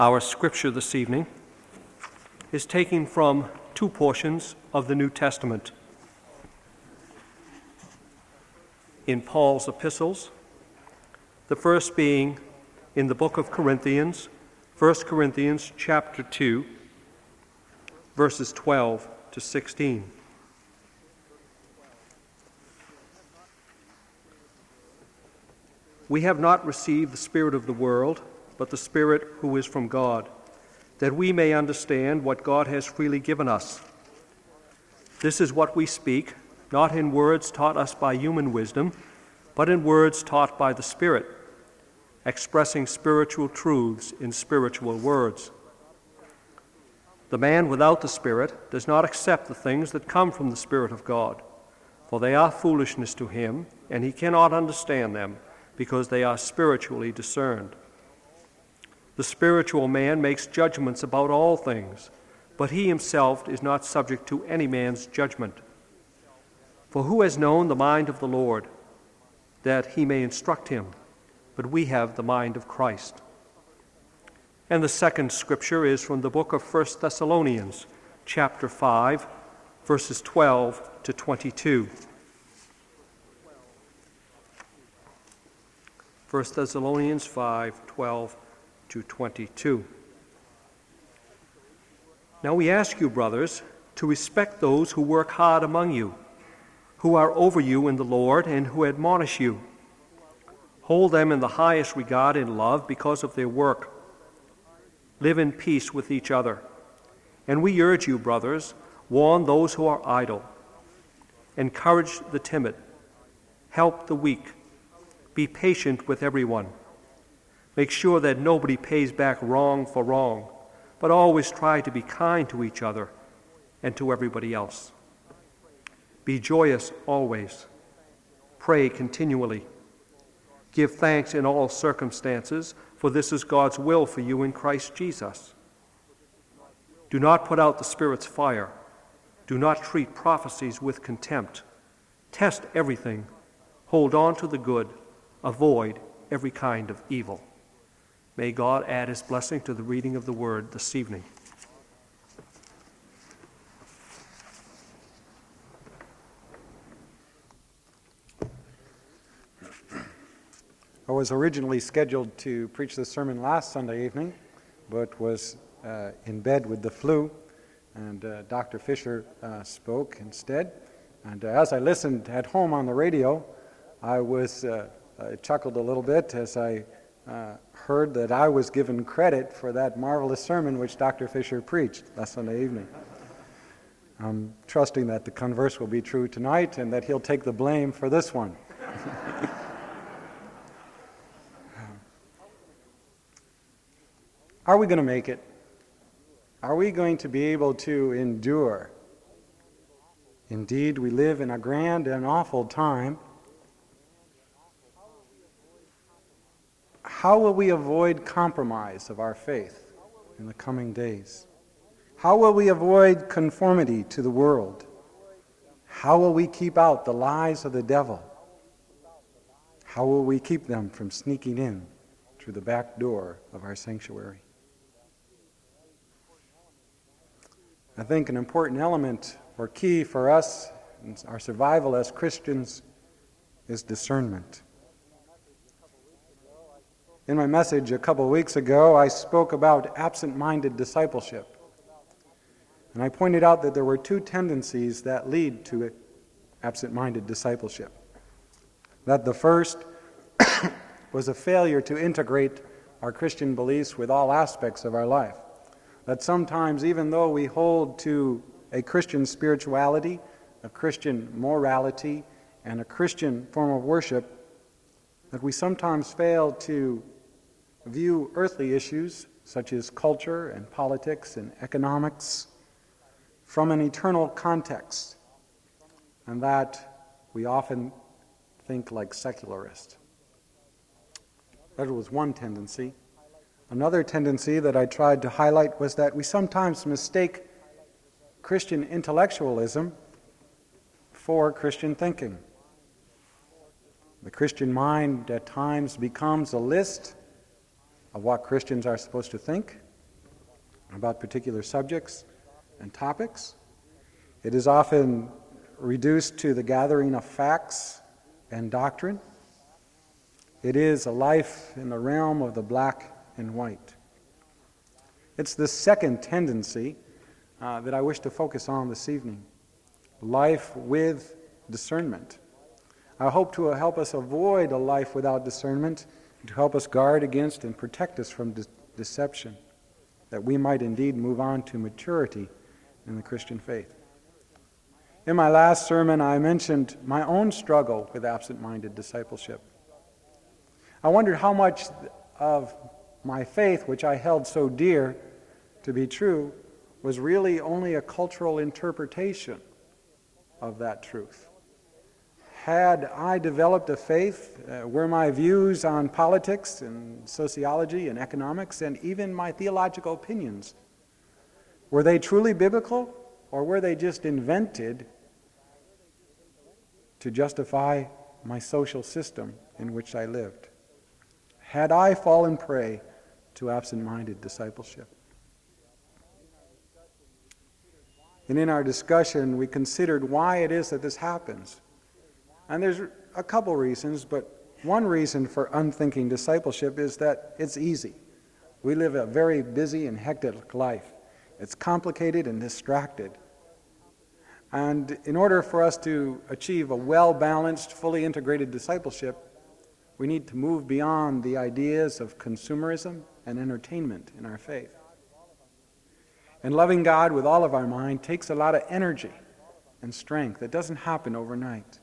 Our scripture this evening is taken from two portions of the New Testament. In Paul's epistles, the first being in the book of Corinthians, 1 Corinthians chapter 2, verses 12 to 16. We have not received the Spirit of the world, but the Spirit who is from God, that we may understand what God has freely given us. This is what we speak, not in words taught us by human wisdom, but in words taught by the Spirit, expressing spiritual truths in spiritual words. The man without the Spirit does not accept the things that come from the Spirit of God, for they are foolishness to him, and he cannot understand them, because they are spiritually discerned. The spiritual man makes judgments about all things, but he himself is not subject to any man's judgment. For who has known the mind of the Lord, that he may instruct him? But we have the mind of Christ. And the second scripture is from the book of 1 Thessalonians, chapter 5, verses 12 to 22. 1 Thessalonians 5, 12 to 22. Now we ask you, brothers, to respect those who work hard among you, who are over you in the Lord, and who admonish you. Hold them in the highest regard in love because of their work. Live in peace with each other. And we urge you, brothers, warn those who are idle. Encourage the timid. Help the weak. Be patient with everyone. Make sure that nobody pays back wrong for wrong, but always try to be kind to each other and to everybody else. Be joyous always. Pray continually. Give thanks in all circumstances, for this is God's will for you in Christ Jesus. Do not put out the Spirit's fire. Do not treat prophecies with contempt. Test everything. Hold on to the good. Avoid every kind of evil. May God add his blessing to the reading of the word this evening. I was originally scheduled to preach this sermon last Sunday evening, but was in bed with the flu, and Dr. Fisher spoke instead. And as I listened at home on the radio, I chuckled a little bit as I heard that I was given credit for that marvelous sermon which Dr. Fisher preached last Sunday evening. I'm trusting that the converse will be true tonight and that he'll take the blame for this one. Are we going to make it? Are we going to be able to endure? Indeed, we live in a grand and awful time. How will we avoid compromise of our faith in the coming days? How will we avoid conformity to the world? How will we keep out the lies of the devil? How will we keep them from sneaking in through the back door of our sanctuary? I think an important element or key for us in our survival as Christians is discernment. In my message a couple of weeks ago, I spoke about absent-minded discipleship. And I pointed out that there were two tendencies that lead to absent-minded discipleship. That the first was a failure to integrate our Christian beliefs with all aspects of our life. That sometimes, even though we hold to a Christian spirituality, a Christian morality, and a Christian form of worship, that we sometimes fail to view earthly issues such as culture and politics and economics from an eternal context, and that we often think like secularists. That was one tendency. Another tendency that I tried to highlight was that we sometimes mistake Christian intellectualism for Christian thinking. The Christian mind at times becomes a list of what Christians are supposed to think about particular subjects and topics. It is often reduced to the gathering of facts and doctrine. It is a life in the realm of the black and white. It's the second tendency that I wish to focus on this evening, life with discernment. I hope to help us avoid a life without discernment, and to help us guard against and protect us from deception, that we might indeed move on to maturity in the Christian faith. In my last sermon, I mentioned my own struggle with absent-minded discipleship. I wondered how much of my faith, which I held so dear to be true, was really only a cultural interpretation of that truth. Had I developed a faith where my views on politics and sociology and economics and even my theological opinions, were they truly biblical, or were they just invented to justify my social system in which I lived? Had I fallen prey to absent-minded discipleship? And in our discussion, we considered why it is that this happens. And there's a couple reasons, but one reason for unthinking discipleship is that it's easy. We live a very busy and hectic life. It's complicated and distracted. And in order for us to achieve a well-balanced, fully integrated discipleship, we need to move beyond the ideas of consumerism and entertainment in our faith. And loving God with all of our mind takes a lot of energy and strength. It doesn't happen overnight.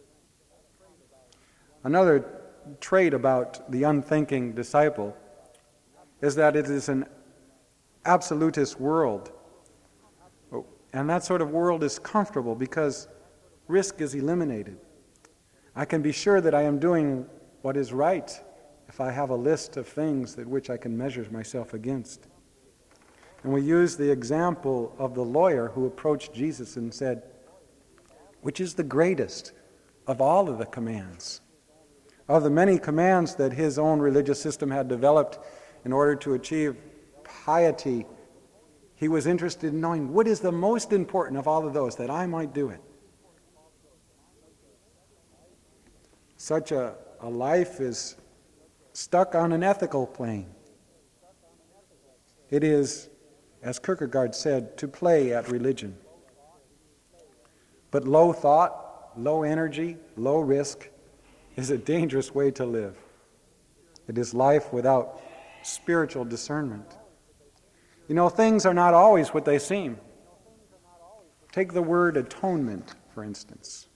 Another trait about the unthinking disciple is that it is an absolutist world. And that sort of world is comfortable because risk is eliminated. I can be sure that I am doing what is right if I have a list of things that which I can measure myself against. And we use the example of the lawyer who approached Jesus and said, "Which is the greatest of all of the commands?" Of the many commands that his own religious system had developed in order to achieve piety, he was interested in knowing what is the most important of all of those, that I might do it. Such a life is stuck on an ethical plane. It is, as Kierkegaard said, to play at religion. But low thought, low energy, low risk is a dangerous way to live. It is life without spiritual discernment. You know, things are not always what they seem. Take the word atonement, for instance.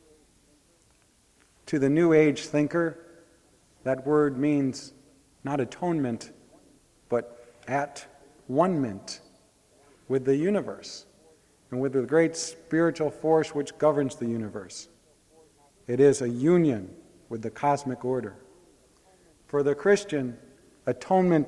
To the New Age thinker, that word means not atonement, but at one-ment with the universe and with the great spiritual force which governs the universe. It is a union with the cosmic order. For the Christian, atonement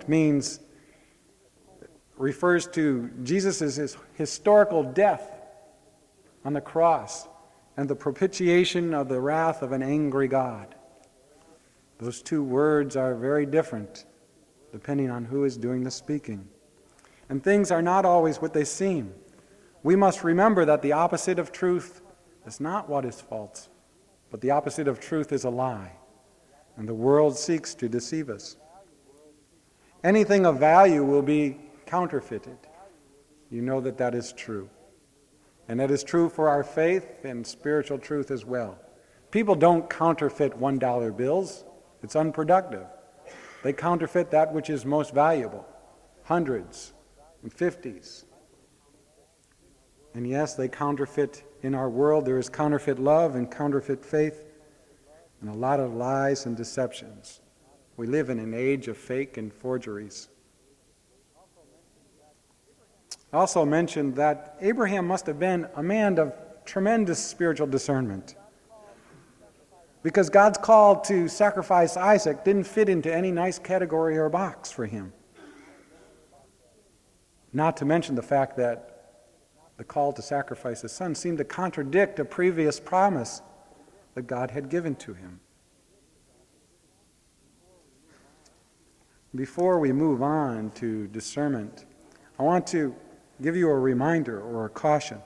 refers to Jesus' historical death on the cross and the propitiation of the wrath of an angry God. Those two words are very different depending on who is doing the speaking. And things are not always what they seem. We must remember that the opposite of truth is not what is false, but the opposite of truth is a lie. And the world seeks to deceive us. Anything of value will be counterfeited. You know that that is true. And that is true for our faith and spiritual truth as well. People don't counterfeit $1 bills. It's unproductive. They counterfeit that which is most valuable, hundreds and fifties. And yes, they counterfeit in our world. There is counterfeit love and counterfeit faith and a lot of lies and deceptions. We live in an age of fake and forgeries. I also mentioned that Abraham must have been a man of tremendous spiritual discernment, because God's call to sacrifice Isaac didn't fit into any nice category or box for him. Not to mention the fact that the call to sacrifice his son seemed to contradict a previous promise that God had given to him. Before we move on to discernment, I want to give you a reminder or a caution.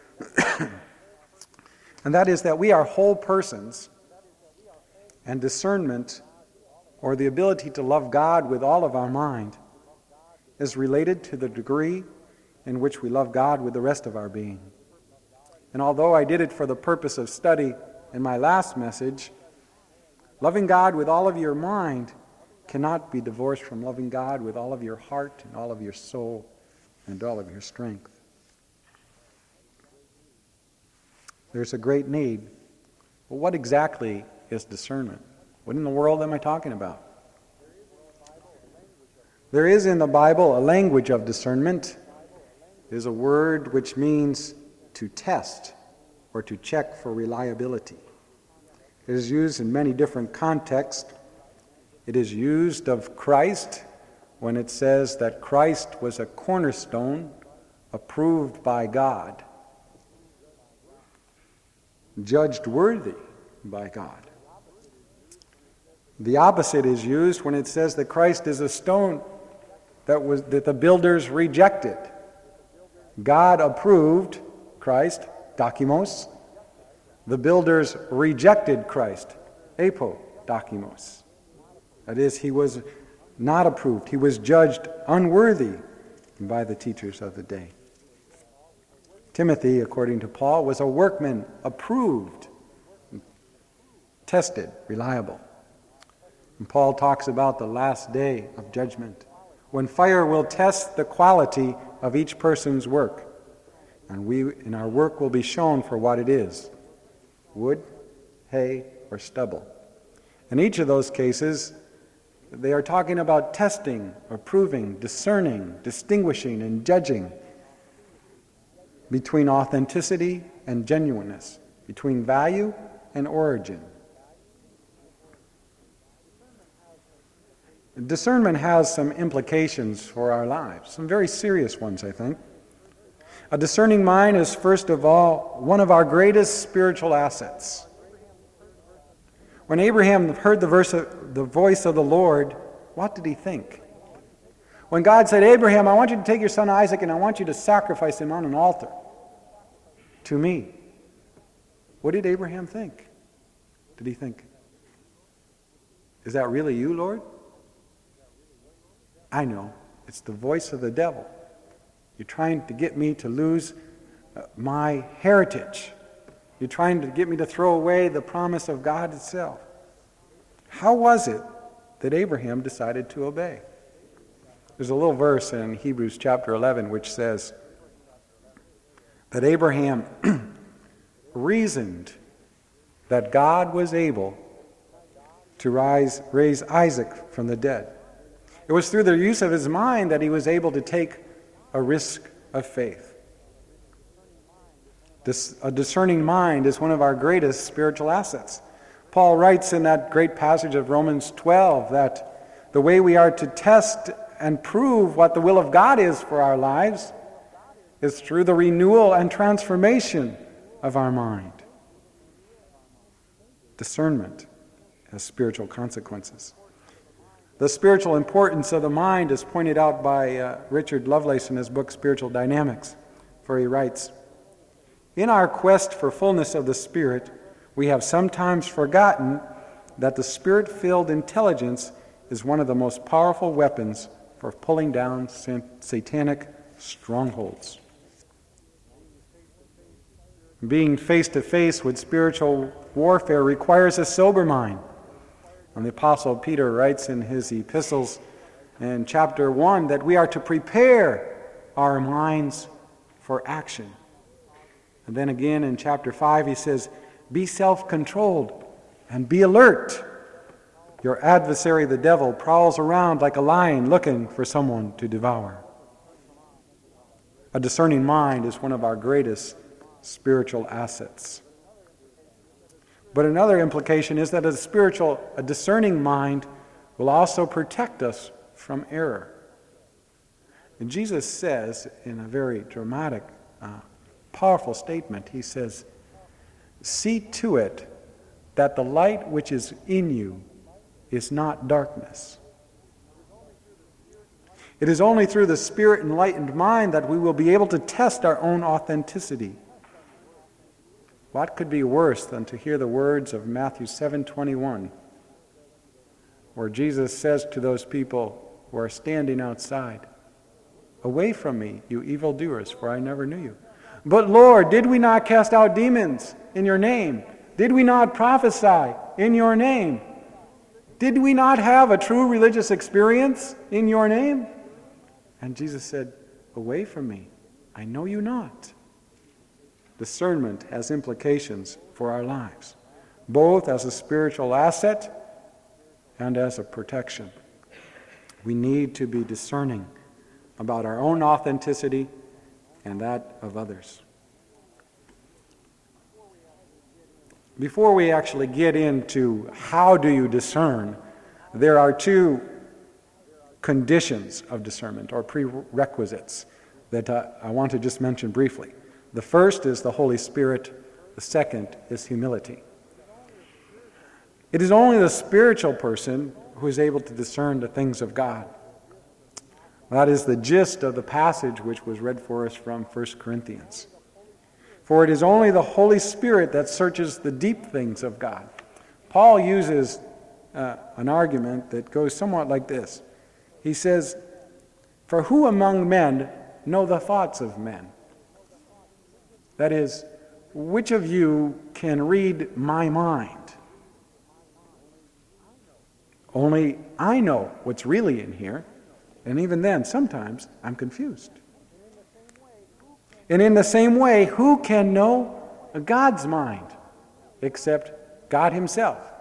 And that is that we are whole persons, and discernment, or the ability to love God with all of our mind, is related to the degree in which we love God with the rest of our being. And although I did it for the purpose of study in my last message, loving God with all of your mind cannot be divorced from loving God with all of your heart and all of your soul and all of your strength. There's a great need. Well, what exactly is discernment? What in the world am I talking about? There is in the Bible a language of discernment. It is a word which means to test or to check for reliability. It is used in many different contexts. It is used of Christ when it says that Christ was a cornerstone approved by God, judged worthy by God. The opposite is used when it says that Christ is a stone that the builders rejected. God approved Christ, dokimos. The builders rejected Christ, apodokimos. That is, he was not approved. He was judged unworthy by the teachers of the day. Timothy, according to Paul, was a workman approved, tested, reliable. And Paul talks about the last day of judgment, when fire will test the quality of each person's work. And our work will be shown for what it is: wood, hay, or stubble. In each of those cases, they are talking about testing, approving, discerning, distinguishing, and judging between authenticity and genuineness, between value and origin. Discernment has some implications for our lives, some very serious ones, I think. A discerning mind is, first of all, one of our greatest spiritual assets. When Abraham heard the voice of the Lord, what did he think? When God said, Abraham, I want you to take your son Isaac and I want you to sacrifice him on an altar to me, what did Abraham think? Did he think, is that really you, Lord? I know, it's the voice of the devil. You're trying to get me to lose my heritage. You're trying to get me to throw away the promise of God itself. How was it that Abraham decided to obey? There's a little verse in Hebrews chapter 11 which says that Abraham reasoned that God was able to raise Isaac from the dead. It was through the use of his mind that he was able to take a risk of faith. A discerning mind is one of our greatest spiritual assets. Paul writes in that great passage of Romans 12 that the way we are to test and prove what the will of God is for our lives is through the renewal and transformation of our mind. Discernment has spiritual consequences. The spiritual importance of the mind is pointed out by Richard Lovelace in his book Spiritual Dynamics, where he writes, in our quest for fullness of the Spirit, we have sometimes forgotten that the Spirit-filled intelligence is one of the most powerful weapons for pulling down satanic strongholds. Being face-to-face with spiritual warfare requires a sober mind. And the Apostle Peter writes in his epistles in chapter 1 that we are to prepare our minds for action. And then again in chapter 5 he says, be self-controlled and be alert. Your adversary, the devil, prowls around like a lion looking for someone to devour. A discerning mind is one of our greatest spiritual assets. But another implication is that a discerning mind will also protect us from error. And Jesus says in a very dramatic, powerful statement, he says, see to it that the light which is in you is not darkness. It is only through the Spirit-enlightened mind that we will be able to test our own authenticity. What could be worse than to hear the words of Matthew 7:21, where Jesus says to those people who are standing outside, "Away from me, you evildoers, for I never knew you." "But Lord, did we not cast out demons in your name? Did we not prophesy in your name? Did we not have a true religious experience in your name?" And Jesus said, "Away from me, I know you not." Discernment has implications for our lives, both as a spiritual asset and as a protection. We need to be discerning about our own authenticity and that of others. Before we actually get into how do you discern, there are two conditions of discernment, or prerequisites, that I want to just mention briefly. The first is the Holy Spirit. The second is humility. It is only the spiritual person who is able to discern the things of God. That is the gist of the passage which was read for us from 1 Corinthians. For it is only the Holy Spirit that searches the deep things of God. Paul uses an argument that goes somewhat like this. He says, "For who among men know the thoughts of men?" That is, which of you can read my mind? Only I know what's really in here, and even then, sometimes I'm confused. And in the same way, who can know God's mind except God Himself?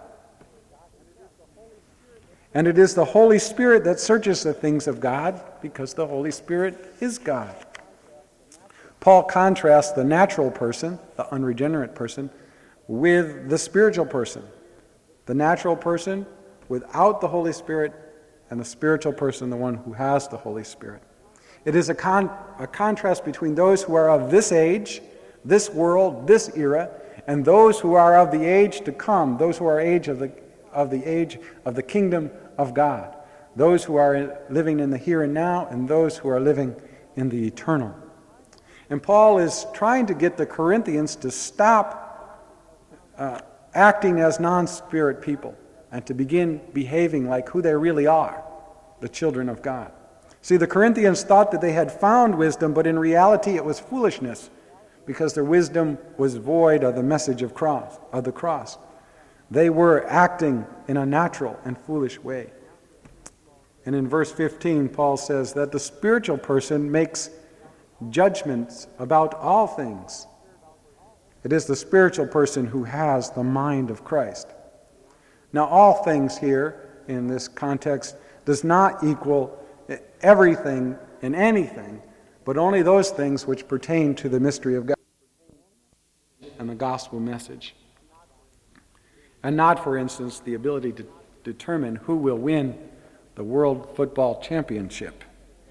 And it is the Holy Spirit that searches the things of God, because the Holy Spirit is God. Paul contrasts the natural person, the unregenerate person, with the spiritual person. The natural person without the Holy Spirit, and the spiritual person, the one who has the Holy Spirit. It is a contrast between those who are of this age, this world, this era, and those who are of the age to come, those who are age of the age of the kingdom of God, those who are living in the here and now, and those who are living in the eternal. And Paul is trying to get the Corinthians to stop acting as non-spirit people and to begin behaving like who they really are, the children of God. See, the Corinthians thought that they had found wisdom, but in reality it was foolishness, because their wisdom was void of the message of the cross. They were acting in a natural and foolish way. And in verse 15, Paul says that the spiritual person makes judgments about all things. It is the spiritual person who has the mind of Christ. Now, all things here in this context does not equal everything and anything, but only those things which pertain to the mystery of God and the gospel message. And not, for instance, the ability to determine who will win the World Football Championship.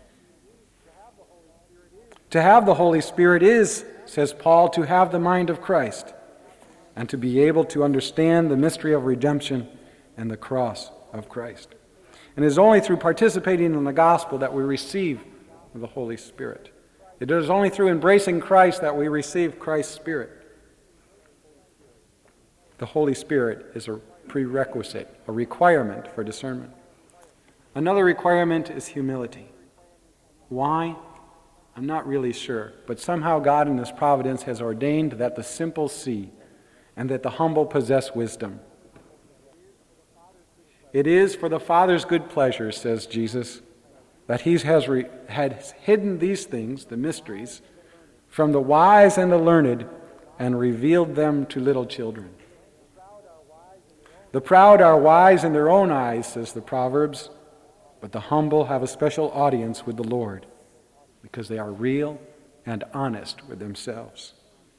To have the Holy Spirit is, says Paul, to have the mind of Christ and to be able to understand the mystery of redemption and the cross of Christ. And it is only through participating in the gospel that we receive the Holy Spirit. It is only through embracing Christ that we receive Christ's Spirit. The Holy Spirit is a prerequisite, a requirement for discernment. Another requirement is humility. Why? I'm not really sure, but somehow God in His providence has ordained that the simple see and that the humble possess wisdom. It is for the Father's good pleasure, says Jesus, that He has hidden these things, the mysteries, from the wise and the learned and revealed them to little children. The proud are wise in their own eyes, says the Proverbs, but the humble have a special audience with the Lord because they are real and honest with themselves.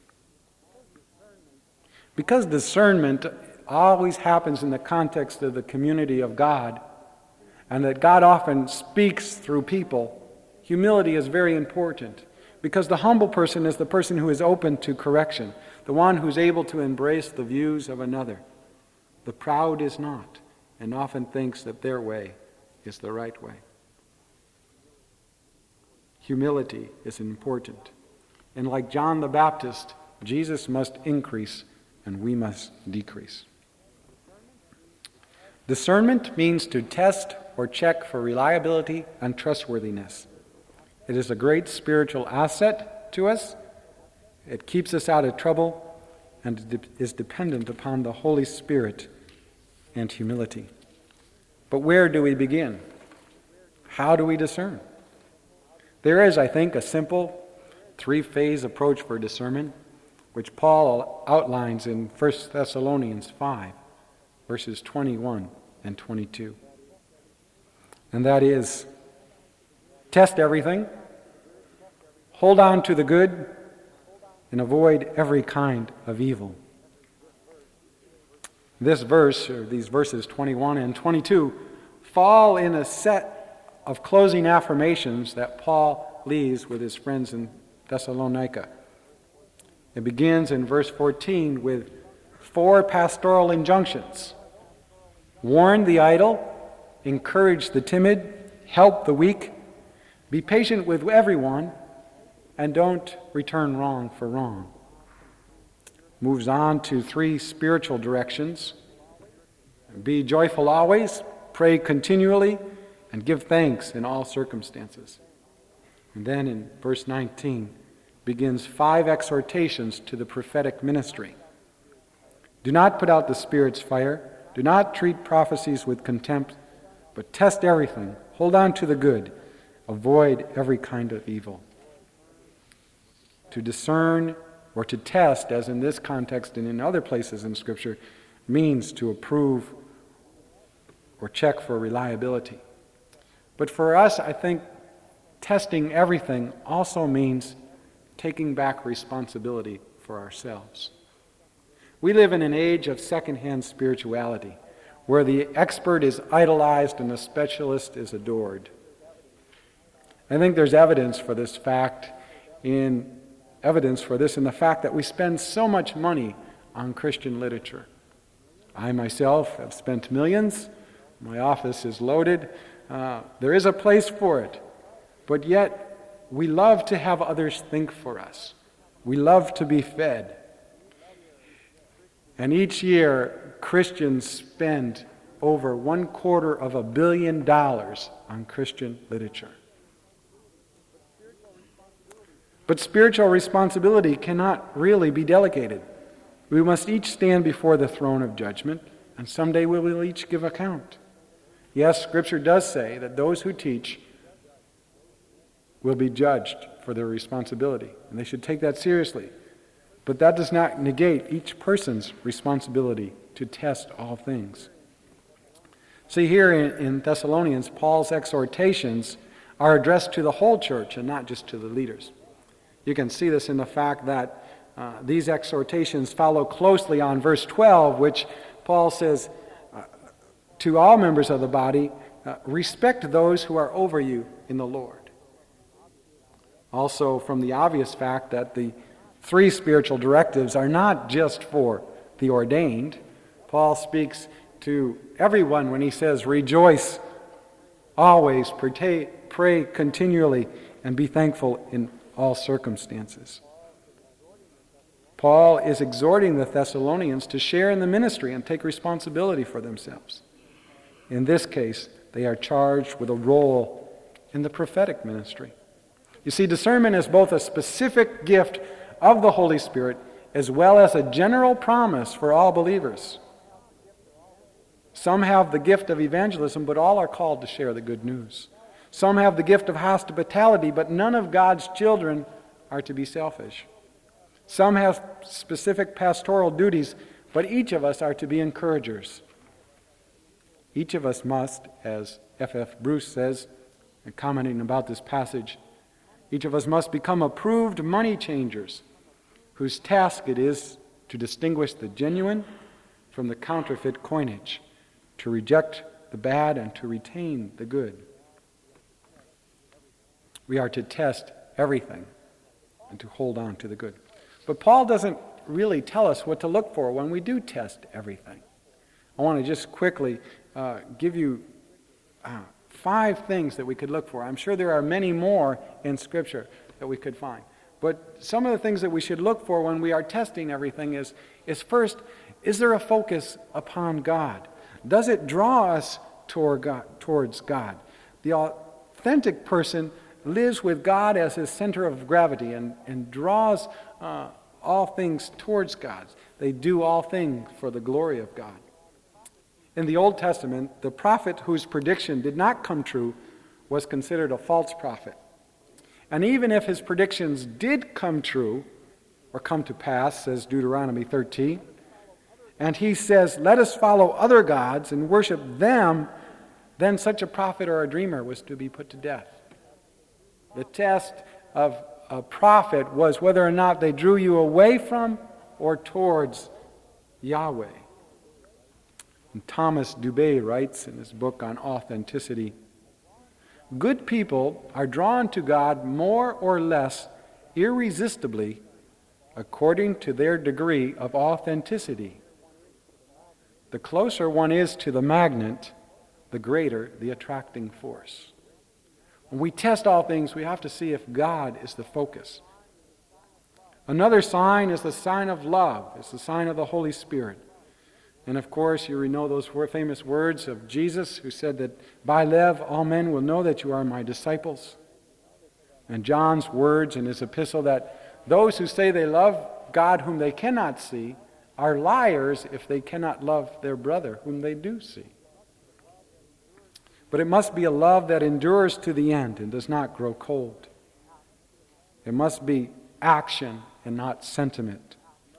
Because discernment always happens in the context of the community of God, and that God often speaks through people, humility is very important, because the humble person is the person who is open to correction, the one who's able to embrace the views of another. The proud is not, and often thinks that their way is the right way. humility is important. And like John the Baptist, Jesus must increase and we must decrease. Discernment means to test or check for reliability and trustworthiness. It is a great spiritual asset to us. It keeps us out of trouble and is dependent upon the Holy Spirit and humility. But where do we begin? How do we discern? There is, I think, a simple three-phase approach for discernment, which Paul outlines in 1 Thessalonians 5, verses 21 and 22. And that is, test everything, hold on to the good, and avoid every kind of evil. This verse, or these verses 21 and 22, fall in a set of closing affirmations that Paul leaves with his friends in Thessalonica. It begins in verse 14 with 4 pastoral injunctions. Warn the idle, encourage the timid, help the weak, be patient with everyone, and don't return wrong for wrong. Moves on to 3 spiritual directions. Be joyful always, pray continually, and give thanks in all circumstances. And then in verse 19 begins 5 exhortations to the prophetic ministry. Do not put out the Spirit's fire. Do not treat prophecies with contempt, but test everything. Hold on to the good. Avoid every kind of evil. To discern or to test, as in this context and in other places in Scripture, means to approve or check for reliability. But for us, I think testing everything also means taking back responsibility for ourselves. We live in an age of secondhand spirituality, where the expert is idolized and the specialist is adored. I think there's evidence for this in the fact that we spend so much money on Christian literature. I myself have spent millions. My office is loaded. There is a place for it. But yet, we love to have others think for us. We love to be fed. And each year, Christians spend over $250 million on Christian literature. But spiritual responsibility cannot really be delegated. We must each stand before the throne of judgment, and someday we will each give account. Yes, Scripture does say that those who teach will be judged for their responsibility, and they should take that seriously. But that does not negate each person's responsibility to test all things. See, here in Thessalonians, Paul's exhortations are addressed to the whole church and not just to the leaders. You can see this in the fact that these exhortations follow closely on verse 12, which Paul says, to all members of the body, respect those who are over you in the Lord. Also, from the obvious fact that the 3 spiritual directives are not just for the ordained, Paul speaks to everyone when he says, rejoice always, pray continually, and be thankful in all circumstances. Paul is exhorting the Thessalonians to share in the ministry and take responsibility for themselves. In this case, they are charged with a role in the prophetic ministry. You see, discernment is both a specific gift of the Holy Spirit as well as a general promise for all believers. Some have the gift of evangelism, but all are called to share the good news. Some have the gift of hospitality, but none of God's children are to be selfish. Some have specific pastoral duties, but each of us are to be encouragers. Each of us must, as F.F. Bruce says, commenting about this passage, each of us must become approved money changers, whose task it is to distinguish the genuine from the counterfeit coinage, to reject the bad and to retain the good. We are to test everything and to hold on to the good. But Paul doesn't really tell us what to look for when we do test everything. I want to just quickly give you 5 things that we could look for. I'm sure there are many more in Scripture that we could find. But some of the things that we should look for when we are testing everything is first, is there a focus upon God? Does it draw us towards God? The authentic person lives with God as his center of gravity and draws all things towards God. They do all things for the glory of God. In the Old Testament, the prophet whose prediction did not come true was considered a false prophet. And even if his predictions did come true, or come to pass, says Deuteronomy 13, and he says, let us follow other gods and worship them, then such a prophet or a dreamer was to be put to death. The test of a prophet was whether or not they drew you away from or towards Yahweh. And Thomas Dubay writes in his book on authenticity, good people are drawn to God more or less irresistibly according to their degree of authenticity. The closer one is to the magnet, the greater the attracting force. When we test all things, we have to see if God is the focus. Another sign is the sign of love. It's the sign of the Holy Spirit. And of course, you know those famous words of Jesus who said that by love all men will know that you are my disciples. And John's words in his epistle that those who say they love God whom they cannot see are liars if they cannot love their brother whom they do see. But it must be a love that endures to the end and does not grow cold. It must be action and not sentiment.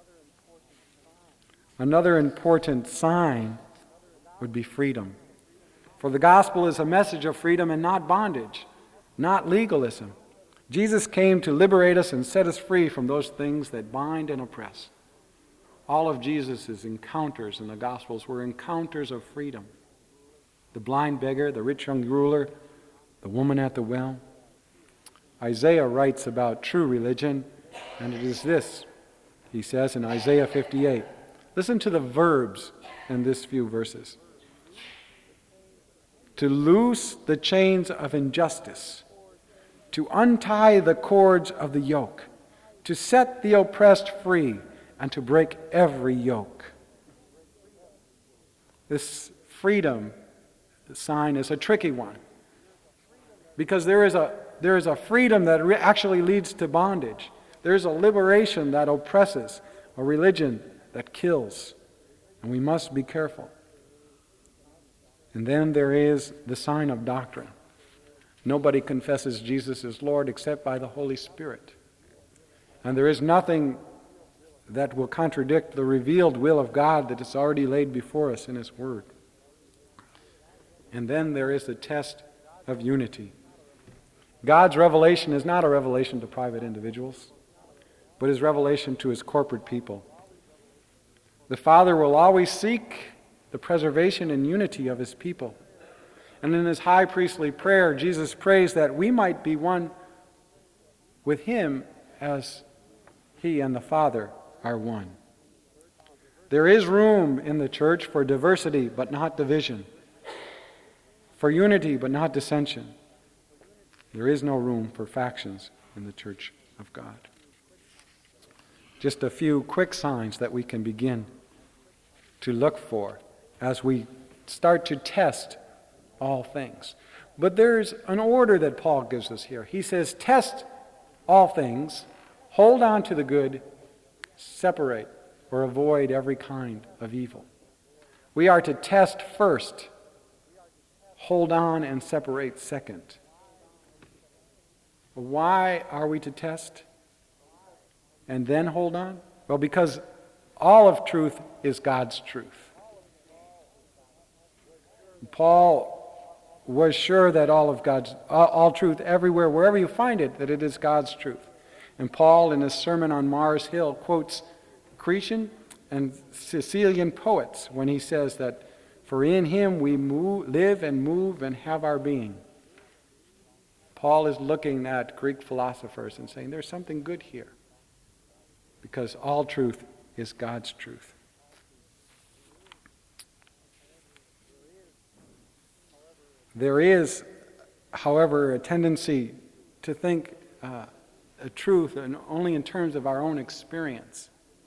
Another important sign would be freedom. For the gospel is a message of freedom and not bondage, not legalism. Jesus came to liberate us and set us free from those things that bind and oppress. All of Jesus' encounters in the Gospels were encounters of freedom. The blind beggar, the rich young ruler, the woman at the well. Isaiah writes about true religion, and it is this, he says in Isaiah 58. Listen to the verbs in this few verses. To loose the chains of injustice, to untie the cords of the yoke, to set the oppressed free, and to break every yoke. This freedom sign is a tricky one, because there is a freedom that actually leads to bondage. There is a liberation that oppresses, a religion that kills, and we must be careful. And then there is the sign of doctrine. Nobody confesses Jesus as Lord except by the Holy Spirit. And there is nothing that will contradict the revealed will of God that is already laid before us in His Word. And then there is the test of unity. God's revelation is not a revelation to private individuals, but His revelation to His corporate people. The Father will always seek the preservation and unity of His people. And in His high priestly prayer, Jesus prays that we might be one with Him as He and the Father are one. There is room in the church for diversity, but not division. For unity, but not dissension. There is no room for factions in the church of God. Just a few quick signs that we can begin to look for as we start to test all things. But there's an order that Paul gives us here. He says, test all things, hold on to the good, separate or avoid every kind of evil. We are to test first, hold on and separate second. Why are we to test and then hold on? Well, because all of truth is God's truth. Paul was sure that all truth everywhere, wherever you find it, that it is God's truth. And Paul, in his sermon on Mars Hill, quotes Cretan and Sicilian poets when he says that, for in Him we live and move and have our being. Paul is looking at Greek philosophers and saying there's something good here, because all truth is God's truth. There is, however, a tendency to think a truth and only in terms of our own experience.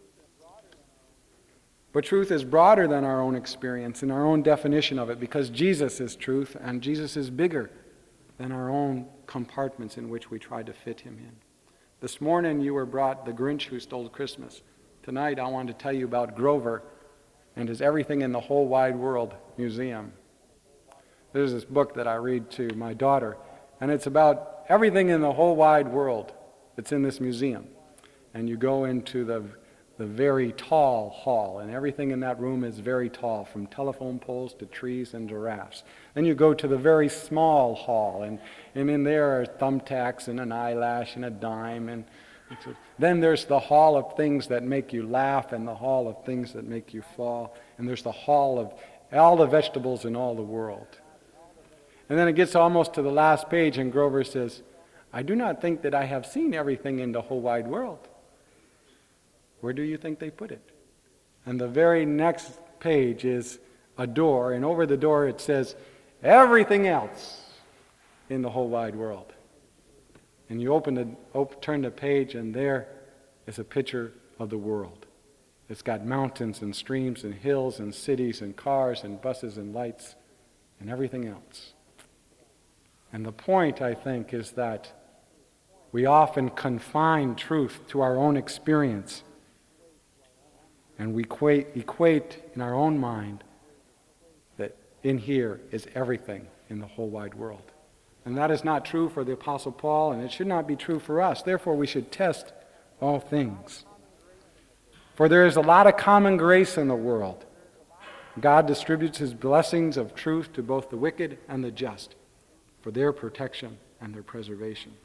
But truth is broader than our own experience and our own definition of it, because Jesus is truth, and Jesus is bigger than our own compartments in which we try to fit him in. This morning you were brought The Grinch Who Stole Christmas. Tonight I want to tell you about Grover and his Everything in the Whole Wide World Museum. There's this book that I read to my daughter, and it's about everything in the whole wide world that's in this museum. And you go into the very tall hall, and everything in that room is very tall, from telephone poles to trees and giraffes. Then you go to the very small hall, and in there are thumbtacks and an eyelash and a dime. And then there's the hall of things that make you laugh and the hall of things that make you fall. And there's the hall of all the vegetables in all the world. And then it gets almost to the last page, and Grover says, "I do not think that I have seen everything in the whole wide world." Where do you think they put it? And the very next page is a door, and over the door it says, "Everything else in the whole wide world." And you turn the page, and there is a picture of the world. It's got mountains and streams and hills and cities and cars and buses and lights and everything else. And the point, I think, is that we often confine truth to our own experience. And we equate in our own mind that in here is everything in the whole wide world. And that is not true for the Apostle Paul, and it should not be true for us. Therefore, we should test all things. For there is a lot of common grace in the world. God distributes his blessings of truth to both the wicked and the just for their protection and their preservation.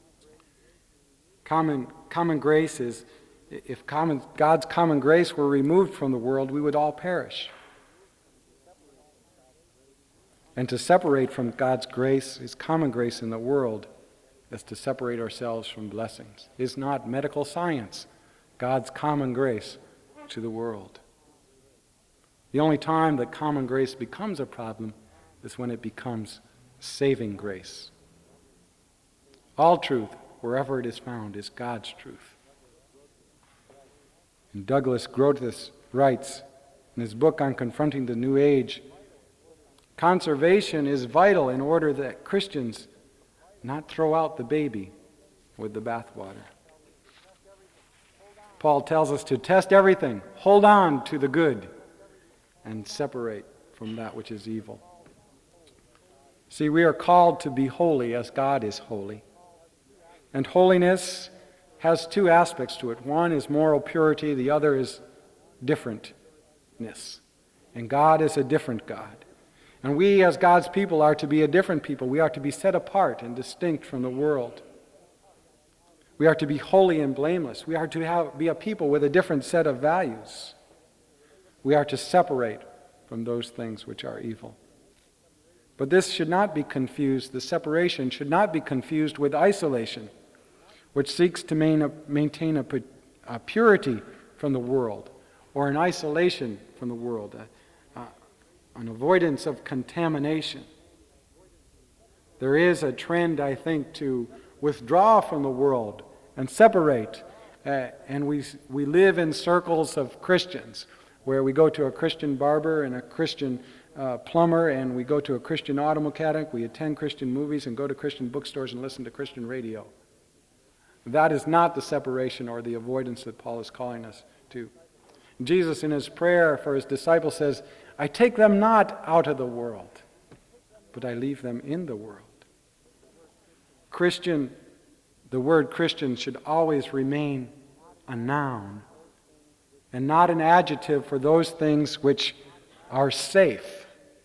Common grace is, if God's common grace were removed from the world, we would all perish. And to separate from God's grace, his common grace in the world, is to separate ourselves from blessings. It is not medical science, God's common grace to the world. The only time that common grace becomes a problem is when it becomes saving grace. All truth, wherever it is found, is God's truth. And Douglas Groothuis writes in his book on confronting the New Age, conservation is vital in order that Christians not throw out the baby with the bathwater. Paul tells us to test everything, hold on to the good, and separate from that which is evil. See, we are called to be holy as God is holy. And holiness has two aspects to it. One is moral purity, the other is differentness. And God is a different God. And we as God's people are to be a different people. We are to be set apart and distinct from the world. We are to be holy and blameless. We are to be a people with a different set of values. We are to separate from those things which are evil. But this should not be confused, the separation should not be confused with isolation, which seeks to maintain a purity from the world, or an isolation from the world, an avoidance of contamination. There is a trend, I think, to withdraw from the world and separate. And we live in circles of Christians, where we go to a Christian barber and a Christian plumber, and we go to a Christian auto mechanic, we attend Christian movies and go to Christian bookstores and listen to Christian radio. That is not the separation or the avoidance that Paul is calling us to. Jesus, in his prayer for his disciples, says, I take them not out of the world, but I leave them in the world. Christian, the word Christian should always remain a noun and not an adjective for those things which are safe.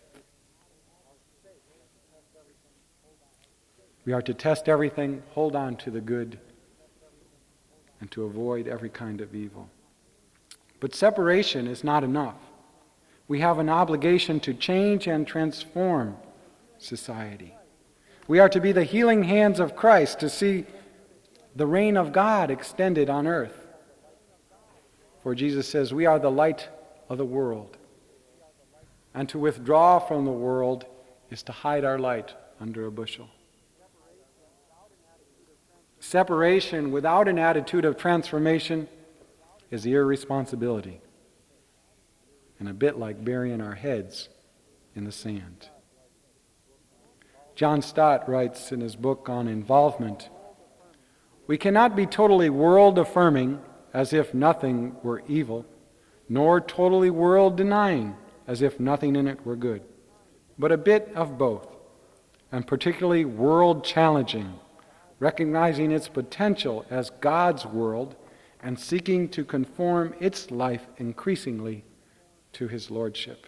We are to test everything, hold on to the good, and to avoid every kind of evil. But separation is not enough. We have an obligation to change and transform society. We are to be the healing hands of Christ, to see the reign of God extended on earth. For Jesus says, we are the light of the world. And to withdraw from the world is to hide our light under a bushel. Separation without an attitude of transformation is irresponsibility, and a bit like burying our heads in the sand. John Stott writes in his book on involvement, "We cannot be totally world-affirming as if nothing were evil, nor totally world-denying as if nothing in it were good, but a bit of both, and particularly world-challenging, recognizing its potential as God's world and seeking to conform its life increasingly to His Lordship."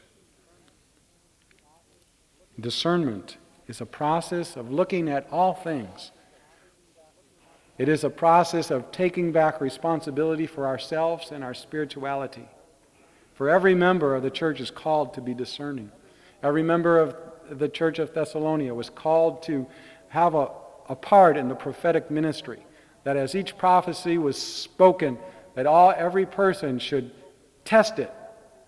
Discernment is a process of looking at all things. It is a process of taking back responsibility for ourselves and our spirituality. For every member of the church is called to be discerning. Every member of the church of Thessalonica was called to have a part in the prophetic ministry, that as each prophecy was spoken, that every person should test it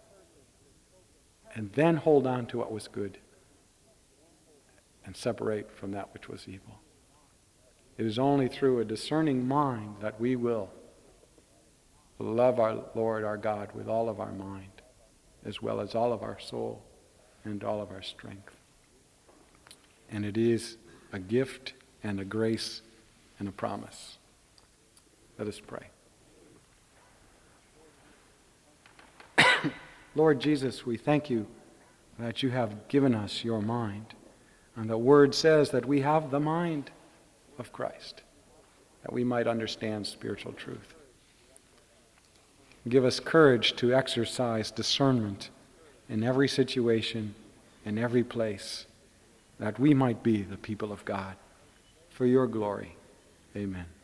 and then hold on to what was good and separate from that which was evil. It is only through a discerning mind that we will love our Lord our God with all of our mind, as well as all of our soul and all of our strength. And it is a gift and a grace and a promise. Let us pray. Lord Jesus, we thank you that you have given us your mind. And the word says that we have the mind of Christ, that we might understand spiritual truth. Give us courage to exercise discernment in every situation, in every place, that we might be the people of God. For your glory. Amen.